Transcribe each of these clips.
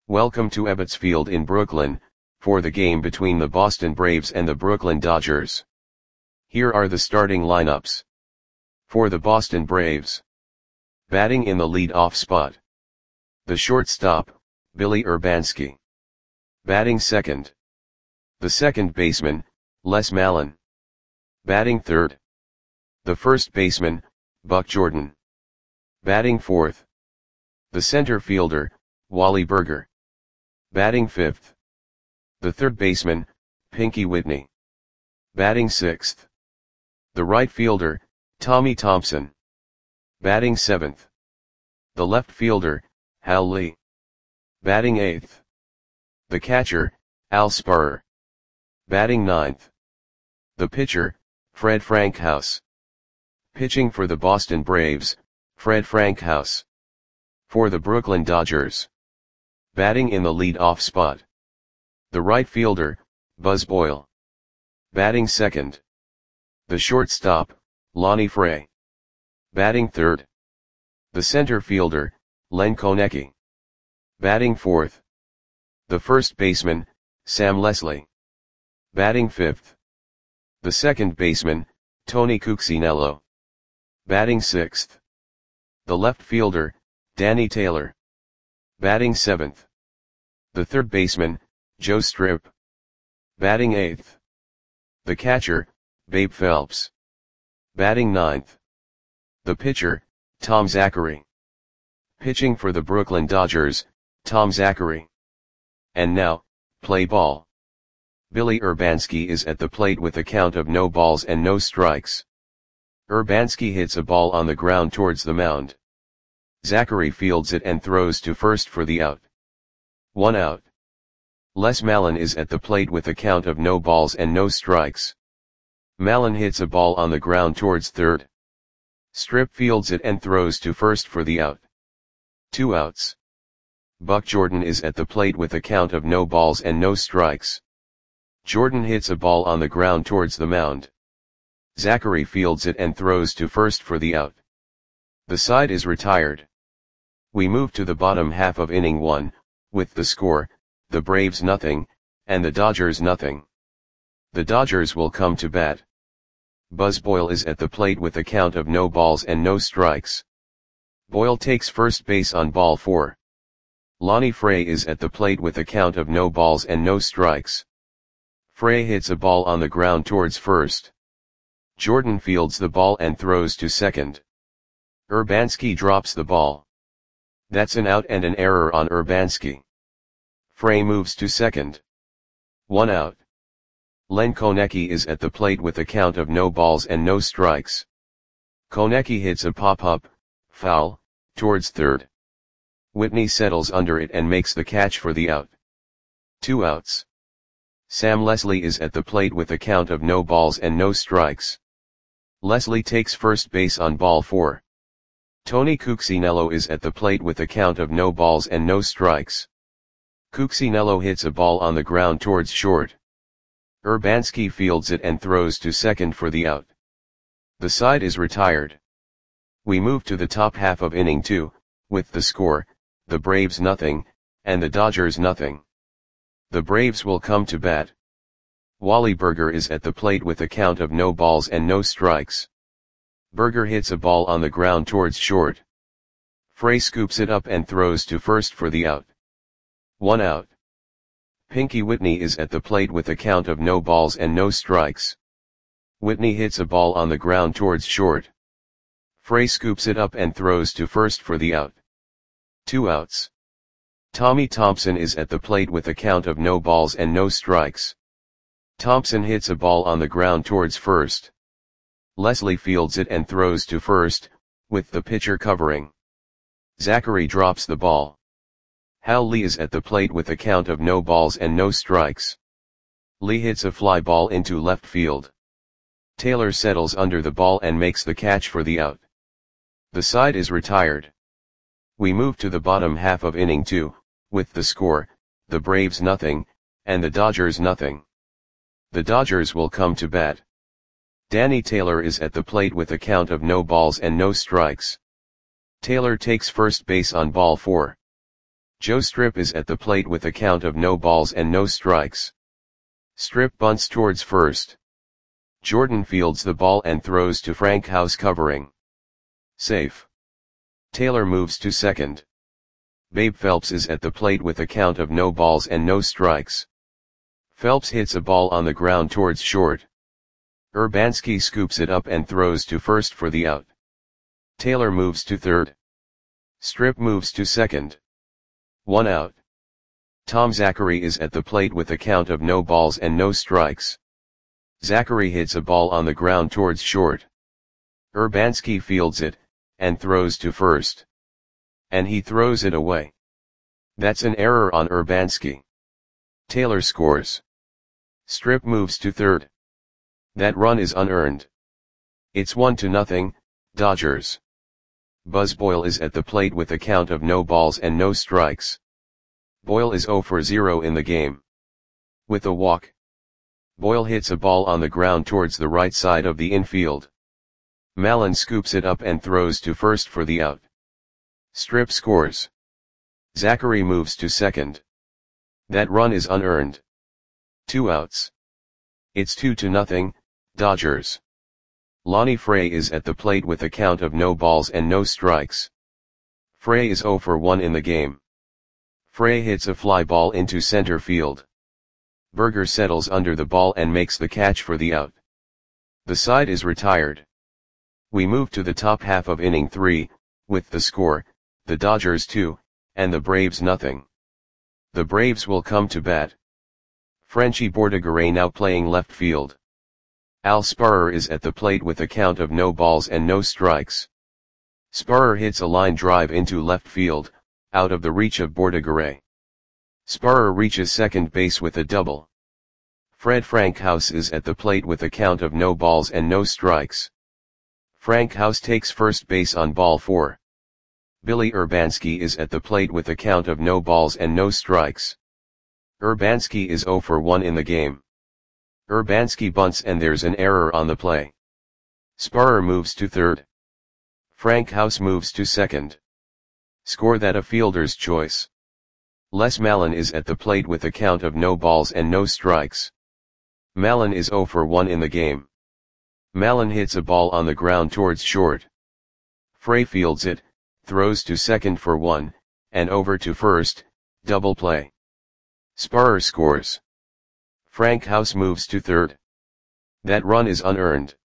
Welcome to Ebbets Field in Brooklyn, for the game between the Boston Braves and the Brooklyn Dodgers. Here are the starting lineups. For the Boston Braves. Batting in the lead-off spot. The shortstop, Billy Urbanski. Batting second. The second baseman, Les Mallon. Batting third. The first baseman, Buck Jordan. Batting fourth. The center fielder, Wally Burger. Batting fifth. The third baseman, Pinky Whitney. Batting sixth. The right fielder, Tommy Thompson. Batting seventh. The left fielder, Hal Lee. Batting eighth. The catcher, Al Sparrer. Batting ninth. The pitcher, Fred Frankhouse. Pitching for the Boston Braves, Fred Frankhouse. For the Brooklyn Dodgers. Batting in the lead-off spot. The right fielder, Buzz Boyle. Batting second. The shortstop, Lonnie Fray. Batting third. The center fielder, Len Konecki. Batting fourth. The first baseman, Sam Leslie. Batting fifth. The second baseman, Tony Cuccinello. Batting sixth. The left fielder, Danny Taylor. Batting seventh. The third baseman, Joe Strip. Batting eighth. The catcher, Babe Phelps. Batting ninth. The pitcher, Tom Zachary. Pitching for the Brooklyn Dodgers, Tom Zachary. And now, play ball. Billy Urbanski is at the plate with a count of no balls and no strikes. Urbanski hits a ball on the ground towards the mound. Zachary fields it and throws to first for the out. 1 out. Les Mallon is at the plate with a count of no balls and no strikes. Mallon hits a ball on the ground towards third. Strip fields it and throws to first for the out. 2 outs. Buck Jordan is at the plate with a count of no balls and no strikes. Jordan hits a ball on the ground towards the mound. Zachary fields it and throws to first for the out. The side is retired. We move to the bottom half of inning 1, with the score, the Braves nothing, and the Dodgers nothing. The Dodgers will come to bat. Buzz Boyle is at the plate with a count of no balls and no strikes. Boyle takes first base on ball 4. Lonnie Fray is at the plate with a count of no balls and no strikes. Fray hits a ball on the ground towards first. Jordan fields the ball and throws to second. Urbanski drops the ball. That's an out and an error on Urbanski. Fray moves to second. 1 out. Len Konecki is at the plate with a count of no balls and no strikes. Konecki hits a pop-up, foul, towards third. Whitney settles under it and makes the catch for the out. 2 outs. Sam Leslie is at the plate with a count of no balls and no strikes. Leslie takes first base on ball 4. Tony Cuccinello is at the plate with a count of no balls and no strikes. Cuccinello hits a ball on the ground towards short. Urbanski fields it and throws to second for the out. The side is retired. We move to the top half of inning 2, with the score, the Braves nothing, and the Dodgers nothing. The Braves will come to bat. Wally Burger is at the plate with a count of no balls and no strikes. Burger hits a ball on the ground towards short. Fray scoops it up and throws to first for the out. 1 out. Pinky Whitney is at the plate with a count of no balls and no strikes. Whitney hits a ball on the ground towards short. Fray scoops it up and throws to first for the out. 2 outs. Tommy Thompson is at the plate with a count of no balls and no strikes. Thompson hits a ball on the ground towards first. Leslie fields it and throws to first, with the pitcher covering. Zachary drops the ball. Hal Lee is at the plate with a count of no balls and no strikes. Lee hits a fly ball into left field. Taylor settles under the ball and makes the catch for the out. The side is retired. We move to the bottom half of inning 2, with the score, the Braves nothing, and the Dodgers nothing. The Dodgers will come to bat. Danny Taylor is at the plate with a count of no balls and no strikes. Taylor takes first base on ball 4. Joe Strip is at the plate with a count of no balls and no strikes. Strip bunts towards first. Jordan fields the ball and throws to Frank House covering. Safe. Taylor moves to second. Babe Phelps is at the plate with a count of no balls and no strikes. Phelps hits a ball on the ground towards short. Urbanski scoops it up and throws to first for the out. Taylor moves to third. Strip moves to second. 1 out. Tom Zachary is at the plate with a count of no balls and no strikes. Zachary hits a ball on the ground towards short. Urbanski fields it, and throws to first. And he throws it away. That's an error on Urbanski. Taylor scores. Strip moves to third. That run is unearned. It's 1-0, Dodgers. Buzz Boyle is at the plate with a count of no balls and no strikes. Boyle is 0 for 0 in the game. With a walk. Boyle hits a ball on the ground towards the right side of the infield. Mallon scoops it up and throws to first for the out. Strip scores. Zachary moves to second. That run is unearned. 2 outs. It's 2-0, Dodgers. Lonnie Frey is at the plate with a count of no balls and no strikes. Frey is 0 for 1 in the game. Frey hits a fly ball into center field. Berger settles under the ball and makes the catch for the out. The side is retired. We move to the top half of inning 3, with the score, the Dodgers 2, and the Braves nothing. The Braves will come to bat. Frenchie Bordegaray now playing left field. Al Sparrer is at the plate with a count of no balls and no strikes. Sparrer hits a line drive into left field, out of the reach of Bordegaray. Sparrer reaches second base with a double. Fred Frankhouse is at the plate with a count of no balls and no strikes. Frankhouse takes first base on ball 4. Billy Urbanski is at the plate with a count of no balls and no strikes. Urbanski is 0 for 1 in the game. Urbanski bunts and there's an error on the play. Sparrer moves to third. Frankhouse moves to second. Score that a fielder's choice. Les Mallon is at the plate with a count of no balls and no strikes. Mallon is 0 for 1 in the game. Mallon hits a ball on the ground towards short. Frey fields it, throws to second for 1, and over to first, double play. Sparrer scores. Frankhouse moves to third. That run is unearned.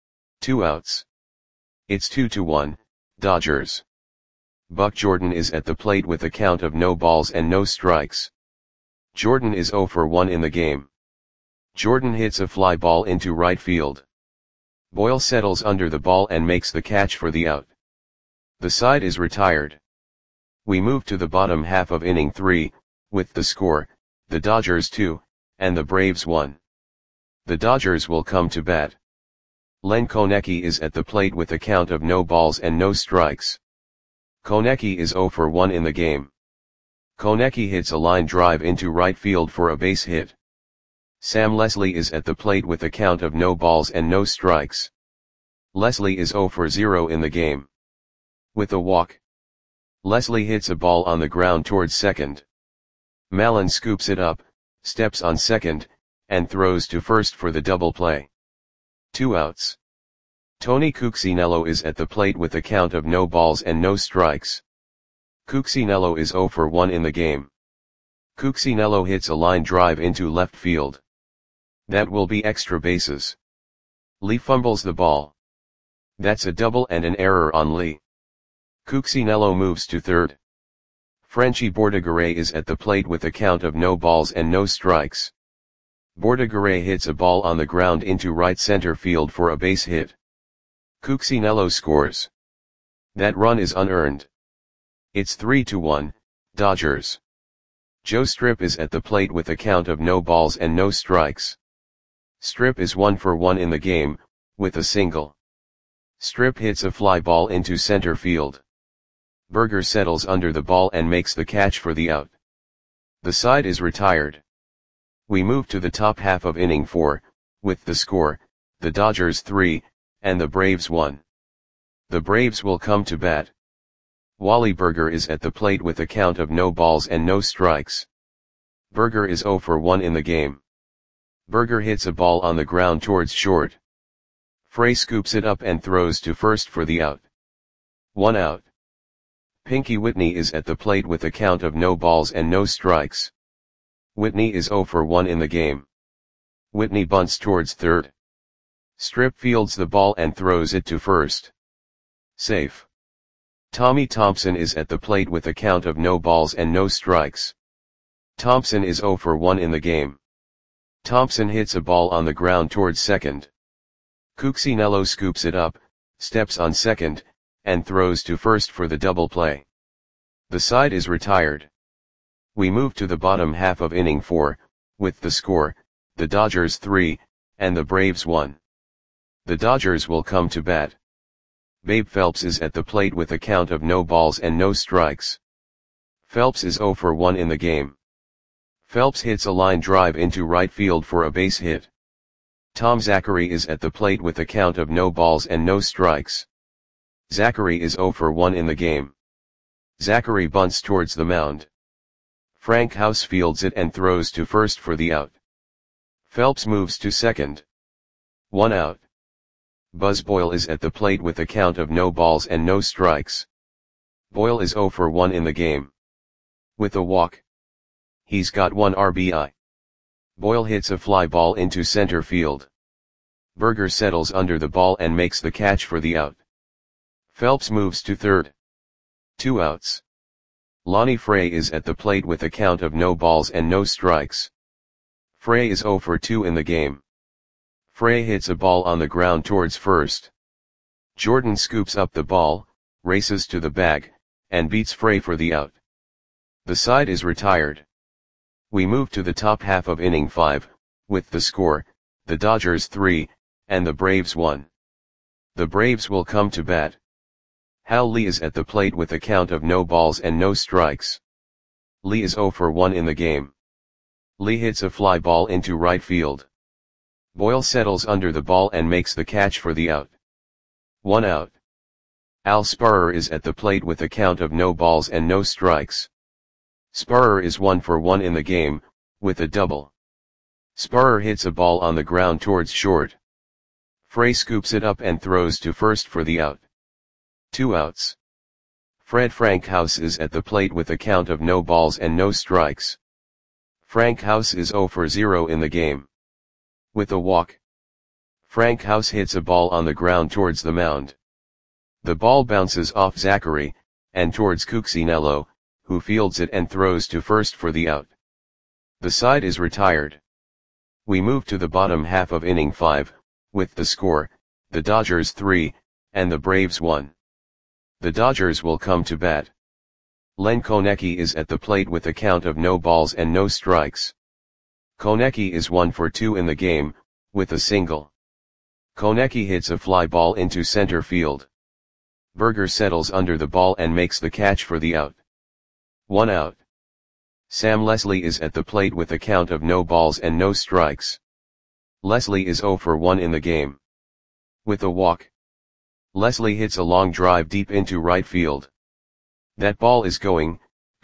2 outs. It's 2-1, Dodgers. Buck Jordan is at the plate with a count of no balls and no strikes. Jordan is 0 for 1 in the game. Jordan hits a fly ball into right field. Boyle settles under the ball and makes the catch for the out. The side is retired. We move to the bottom half of inning 3, with the score, the Dodgers 2, and the Braves 1. The Dodgers will come to bat. Len Konecki is at the plate with a count of no balls and no strikes. Konecki is 0 for 1 in the game. Konecki hits a line drive into right field for a base hit. Sam Leslie is at the plate with a count of no balls and no strikes. Leslie is 0 for 0 in the game. With a walk. Leslie hits a ball on the ground towards second. Mallon scoops it up, steps on second, and throws to first for the double play. 2 outs. Tony Cuccinello is at the plate with a count of no balls and no strikes. Cuccinello is 0 for 1 in the game. Cuccinello hits a line drive into left field. That will be extra bases. Lee fumbles the ball. That's a double and an error on Lee. Cuccinello moves to third. Frenchie Bordegaray is at the plate with a count of no balls and no strikes. Bordegaray hits a ball on the ground into right center field for a base hit. Cuccinello scores. That run is unearned. It's 3-1, Dodgers. Joe Strip is at the plate with a count of no balls and no strikes. Strip is 1 for 1 in the game, with a single. Strip hits a fly ball into center field. Berger settles under the ball and makes the catch for the out. The side is retired. We move to the top half of inning 4, with the score, the Dodgers 3, and the Braves 1. The Braves will come to bat. Wally Berger is at the plate with a count of no balls and no strikes. Berger is 0 for 1 in the game. Berger hits a ball on the ground towards short. Frey scoops it up and throws to first for the out. 1 out. Pinky Whitney is at the plate with a count of no balls and no strikes. Whitney is 0 for 1 in the game. Whitney bunts towards third. Strip fields the ball and throws it to first. Safe. Tommy Thompson is at the plate with a count of no balls and no strikes. Thompson is 0 for 1 in the game. Thompson hits a ball on the ground towards second. Cuccinello scoops it up, steps on second, and throws to first for the double play. The side is retired. We move to the bottom half of inning 4, with the score, the Dodgers 3, and the Braves 1. The Dodgers will come to bat. Babe Phelps is at the plate with a count of no balls and no strikes. Phelps is 0 for 1 in the game. Phelps hits a line drive into right field for a base hit. Tom Zachary is at the plate with a count of no balls and no strikes. Zachary is 0 for 1 in the game. Zachary bunts towards the mound. Frank House fields it and throws to first for the out. Phelps moves to second. 1 out. Buzz Boyle is at the plate with a count of no balls and no strikes. Boyle is 0 for 1 in the game. With a walk. He's got 1 RBI. Boyle hits a fly ball into center field. Berger settles under the ball and makes the catch for the out. Phelps moves to third. 2 outs. Lonnie Frey is at the plate with a count of no balls and no strikes. Frey is 0 for 2 in the game. Frey hits a ball on the ground towards first. Jordan scoops up the ball, races to the bag, and beats Frey for the out. The side is retired. We move to the top half of inning 5, with the score, the Dodgers 3, and the Braves 1. The Braves will come to bat. Hal Lee is at the plate with a count of no balls and no strikes. Lee is 0 for 1 in the game. Lee hits a fly ball into right field. Boyle settles under the ball and makes the catch for the out. 1 out. Al Sparrer is at the plate with a count of no balls and no strikes. Sparrer is 1 for 1 in the game, with a double. Sparrer hits a ball on the ground towards short. Frey scoops it up and throws to first for the out. 2 outs. Fred Frank House is at the plate with a count of no balls and no strikes. Frank House is 0 for 0 in the game. With a walk. Frank House hits a ball on the ground towards the mound. The ball bounces off Zachary, and towards Cuccinello, who fields it and throws to first for the out. The side is retired. We move to the bottom half of inning 5, with the score, the Dodgers 3, and the Braves 1. The Dodgers will come to bat. Len Konecki is at the plate with a count of no balls and no strikes. Konecki is 1 for 2 in the game, with a single. Konecki hits a fly ball into center field. Berger settles under the ball and makes the catch for the out. 1 out. Sam Leslie is at the plate with a count of no balls and no strikes. Leslie is 0 for 1 in the game. With a walk. Leslie hits a long drive deep into right field. That ball is going,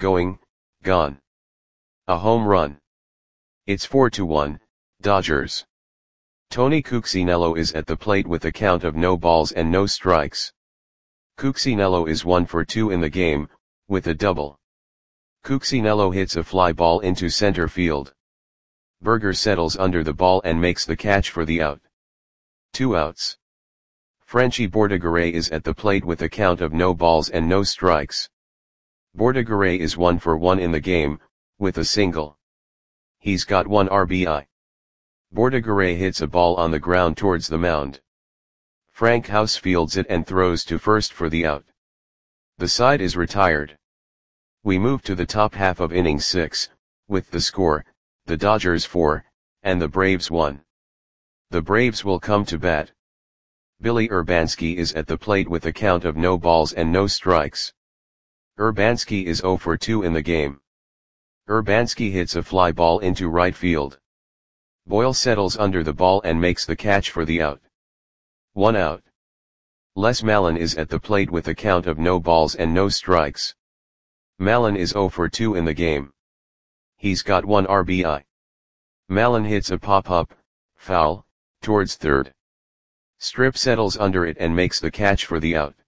gone. A home run. It's 4-1, Dodgers. Tony Cuccinello is at the plate with a count of no balls and no strikes. Cuccinello is 1 for 2 in the game, with a double. Cuccinello hits a fly ball into center field. Berger settles under the ball and makes the catch for the out. 2 outs. Frenchy Bordegaray is at the plate with a count of no balls and no strikes. Bordegaray is 1 for 1 in the game, with a single. He's got 1 RBI. Bordegaray hits a ball on the ground towards the mound. Frank House fields it and throws to first for the out. The side is retired. We move to the top half of inning 6, with the score, the Dodgers 4, and the Braves 1. The Braves will come to bat. Billy Urbanski is at the plate with a count of no balls and no strikes. Urbanski is 0 for 2 in the game. Urbanski hits a fly ball into right field. Boyle settles under the ball and makes the catch for the out. 1 out. Les Mallon is at the plate with a count of no balls and no strikes. Mallon is 0 for 2 in the game. He's got 1 RBI. Mallon hits a pop-up, foul, towards third. Strip settles under it and makes the catch for the out.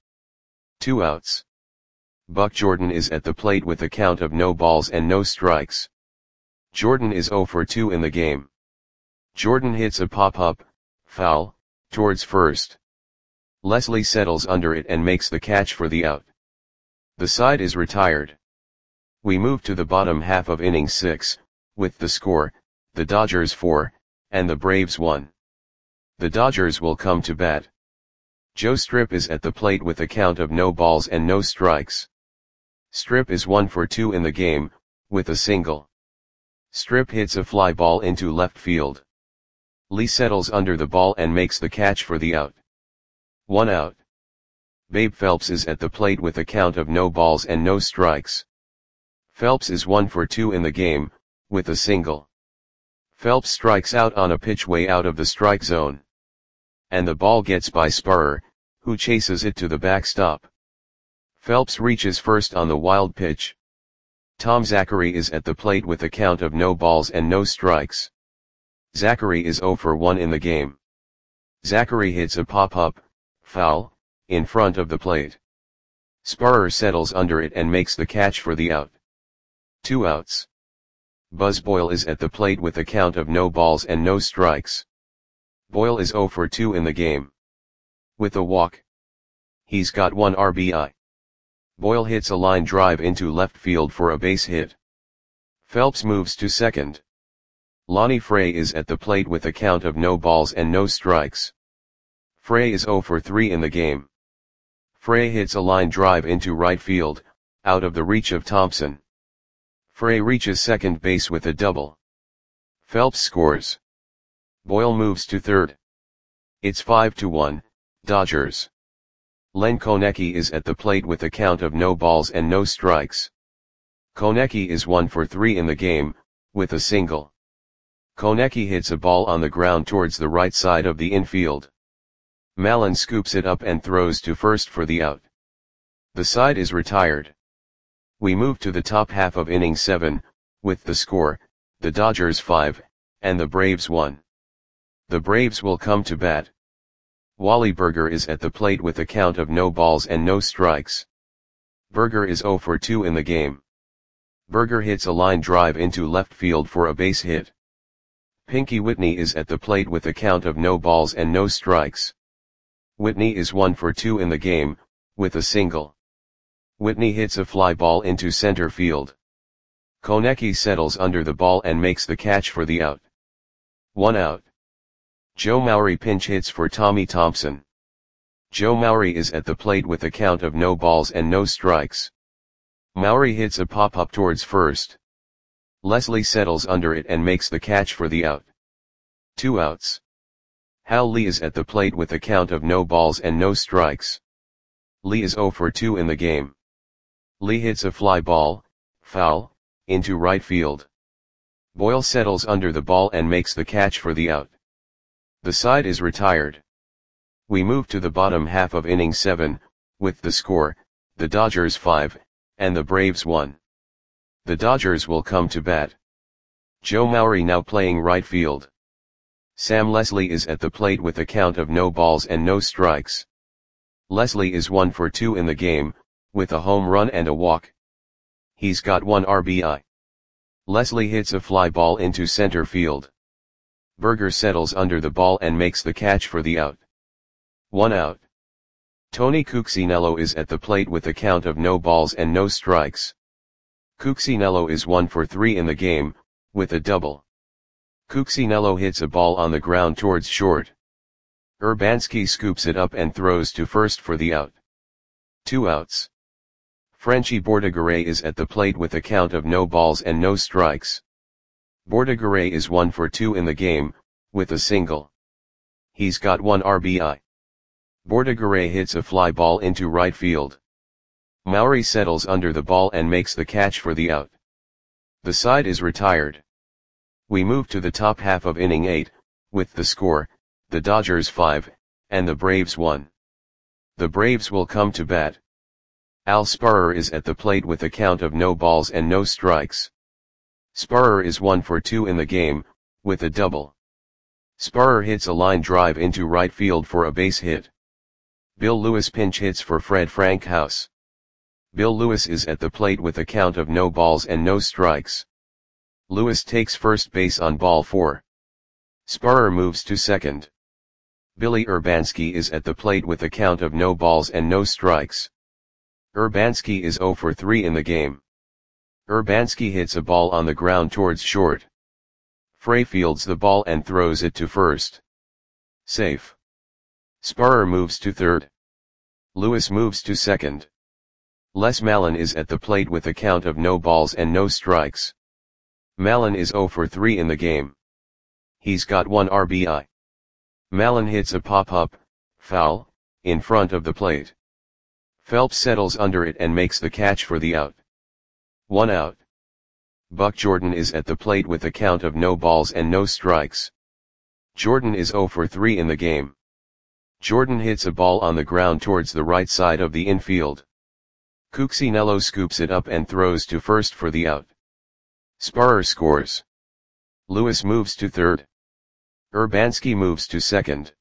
2 outs. Buck Jordan is at the plate with a count of no balls and no strikes. Jordan is 0 for 2 in the game. Jordan hits a pop-up, foul, towards first. Leslie settles under it and makes the catch for the out. The side is retired. We move to the bottom half of inning 6, with the score, the Dodgers 4, and the Braves 1. The Dodgers will come to bat. Joe Strip is at the plate with a count of no balls and no strikes. Strip is 1 for 2 in the game, with a single. Strip hits a fly ball into left field. Lee settles under the ball and makes the catch for the out. 1 out. Babe Phelps is at the plate with a count of no balls and no strikes. Phelps is 1 for 2 in the game, with a single. Phelps strikes out on a pitch way out of the strike zone. And the ball gets by Spurrier, who chases it to the backstop. Phelps reaches first on the wild pitch. Tom Zachary is at the plate with a count of no balls and no strikes. Zachary is 0 for 1 in the game. Zachary hits a pop-up, foul, in front of the plate. Spurrier settles under it and makes the catch for the out. 2 outs. Buzz Boyle is at the plate with a count of no balls and no strikes. Boyle is 0 for 2 in the game. With a walk. He's got 1 RBI. Boyle hits a line drive into left field for a base hit. Phelps moves to second. Lonnie Frey is at the plate with a count of no balls and no strikes. Frey is 0 for 3 in the game. Frey hits a line drive into right field, out of the reach of Thompson. Frey reaches second base with a double. Phelps scores. Boyle moves to third. It's 5-1, Dodgers. Len Konecki is at the plate with a count of no balls and no strikes. Konecki is 1 for 3 in the game, with a single. Konecki hits a ball on the ground towards the right side of the infield. Mallon scoops it up and throws to first for the out. The side is retired. We move to the top half of inning 7, with the score, the Dodgers 5, and the Braves 1. The Braves will come to bat. Wally Burger is at the plate with a count of no balls and no strikes. Burger is 0 for 2 in the game. Burger hits a line drive into left field for a base hit. Pinky Whitney is at the plate with a count of no balls and no strikes. Whitney is 1 for 2 in the game, with a single. Whitney hits a fly ball into center field. Konecki settles under the ball and makes the catch for the out. 1 out. Joe Maury pinch hits for Tommy Thompson. Joe Maury is at the plate with a count of no balls and no strikes. Maury hits a pop-up towards first. Leslie settles under it and makes the catch for the out. 2 outs. Hal Lee is at the plate with a count of no balls and no strikes. Lee is 0 for 2 in the game. Lee hits a fly ball, foul, into right field. Boyle settles under the ball and makes the catch for the out. The side is retired. We move to the bottom half of inning 7, with the score, the Dodgers 5, and the Braves 1. The Dodgers will come to bat. Joe Maury now playing right field. Sam Leslie is at the plate with a count of no balls and no strikes. Leslie is 1 for 2 in the game, with a home run and a walk. He's got 1 RBI. Leslie hits a fly ball into center field. Burger settles under the ball and makes the catch for the out. 1 out. Tony Cuccinello is at the plate with a count of no balls and no strikes. Cuccinello is 1 for 3 in the game, with a double. Cuccinello hits a ball on the ground towards short. Urbanski scoops it up and throws to first for the out. 2 outs. Frenchie Bordegaray is at the plate with a count of no balls and no strikes. Bordegaray is 1 for 2 in the game, with a single. He's got 1 RBI. Bordegaray hits a fly ball into right field. Maury settles under the ball and makes the catch for the out. The side is retired. We move to the top half of inning 8, with the score, the Dodgers 5, and the Braves 1. The Braves will come to bat. Al Sparrer is at the plate with a count of no balls and no strikes. Sparrer is 1 for 2 in the game, with a double. Sparrer hits a line drive into right field for a base hit. Bill Lewis pinch hits for Fred Frankhouse. Bill Lewis is at the plate with a count of no balls and no strikes. Lewis takes first base on ball 4. Sparrer moves to second. Billy Urbanski is at the plate with a count of no balls and no strikes. Urbanski is 0 for 3 in the game. Urbanski hits a ball on the ground towards short. Frey fields the ball and throws it to first. Safe. Sparrer moves to third. Lewis moves to second. Les Mallon is at the plate with a count of no balls and no strikes. Mallon is 0 for 3 in the game. He's got 1 RBI. Mallon hits a pop-up, foul, in front of the plate. Phelps settles under it and makes the catch for the out. 1 out. Buck Jordan is at the plate with a count of no balls and no strikes. Jordan is 0 for 3 in the game. Jordan hits a ball on the ground towards the right side of the infield. Cuccinello scoops it up and throws to first for the out. Sparrer scores. Lewis moves to third. Urbanski moves to second.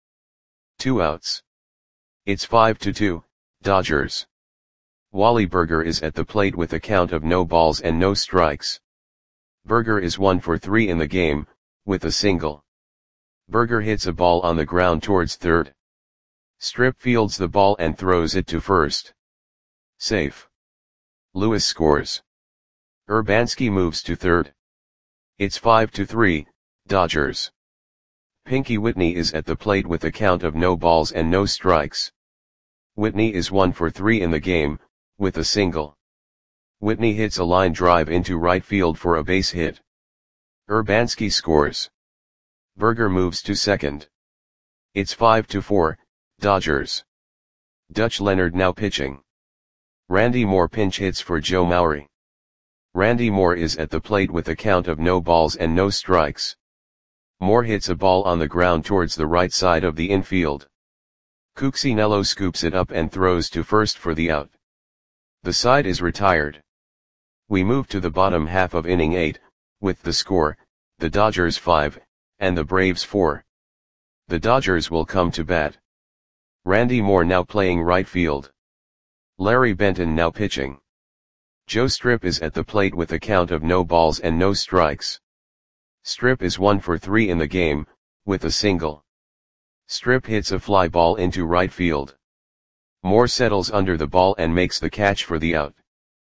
2 outs. It's 5-2, Dodgers. Wally Burger is at the plate with a count of no balls and no strikes. Burger is 1 for 3 in the game, with a single. Burger hits a ball on the ground towards third. Strip fields the ball and throws it to first. Safe. Lewis scores. Urbanski moves to third. It's 5-3, Dodgers. Pinky Whitney is at the plate with a count of no balls and no strikes. Whitney is 1 for 3 in the game, with a single. Whitney hits a line drive into right field for a base hit. Urbanski scores. Burger moves to second. It's 5-4, Dodgers. Dutch Leonard now pitching. Randy Moore pinch hits for Joe Maury. Randy Moore is at the plate with a count of no balls and no strikes. Moore hits a ball on the ground towards the right side of the infield. Cuccinello scoops it up and throws to first for the out. The side is retired. We move to the bottom half of inning 8, with the score, the Dodgers 5, and the Braves 4. The Dodgers will come to bat. Randy Moore now playing right field. Larry Benton now pitching. Joe Strip is at the plate with a count of no balls and no strikes. Strip is 1 for 3 in the game, with a single. Strip hits a fly ball into right field. Moore settles under the ball and makes the catch for the out.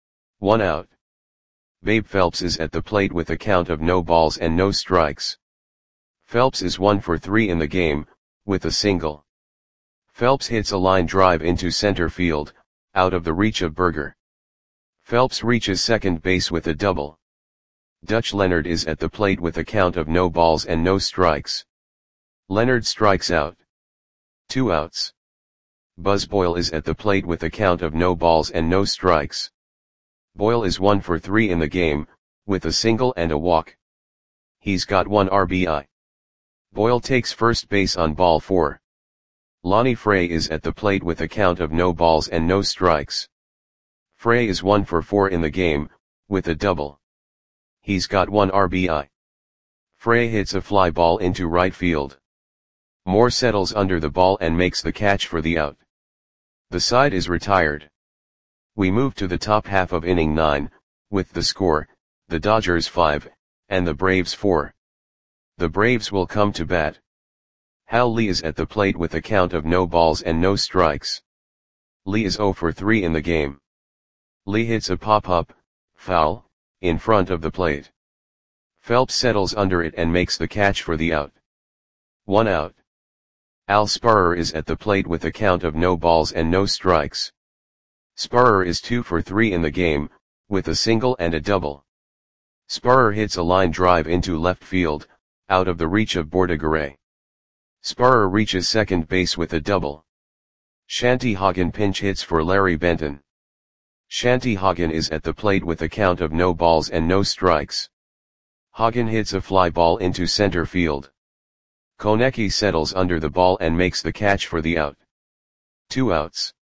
1 out. Babe Phelps is at the plate with a count of no balls and no strikes. Phelps is 1 for 3 in the game, with a single. Phelps hits a line drive into center field, out of the reach of Burger. Phelps reaches second base with a double. Dutch Leonard is at the plate with a count of no balls and no strikes. Leonard strikes out. 2 outs. Buzz Boyle is at the plate with a count of no balls and no strikes. Boyle is 1 for 3 in the game, with a single and a walk. He's got 1 RBI. Boyle takes first base on ball 4. Lonnie Frey is at the plate with a count of no balls and no strikes. Frey is 1 for 4 in the game, with a double. He's got 1 RBI. Frey hits a fly ball into right field. Moore settles under the ball and makes the catch for the out. The side is retired. We move to the top half of inning 9, with the score, the Dodgers 5, and the Braves 4. The Braves will come to bat. Hal Lee is at the plate with a count of no balls and no strikes. Lee is 0 for 3 in the game. Lee hits a pop-up, foul, in front of the plate. Phelps settles under it and makes the catch for the out. 1 out. Al Sparrer is at the plate with a count of no balls and no strikes. Sparrer is 2 for 3 in the game, with a single and a double. Sparrer hits a line drive into left field, out of the reach of Bordigaray. Sparrer reaches second base with a double. Shanty Hagen pinch hits for Larry Benton. Shanty Hagen is at the plate with a count of no balls and no strikes. Hagen hits a fly ball into center field. Konecki settles under the ball and makes the catch for the out. 2 outs.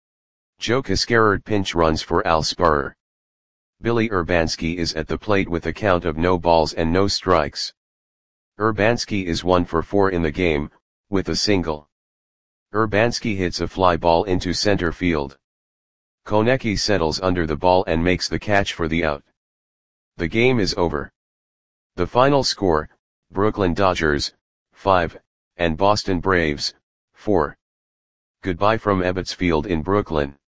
Joe Cascarard pinch runs for Al Spurer. Billy Urbanski is at the plate with a count of no balls and no strikes. Urbanski is 1 for 4 in the game, with a single. Urbanski hits a fly ball into center field. Konecki settles under the ball and makes the catch for the out. The game is over. The final score, Brooklyn Dodgers, 5, and Boston Braves, 4. Goodbye from Ebbets Field in Brooklyn.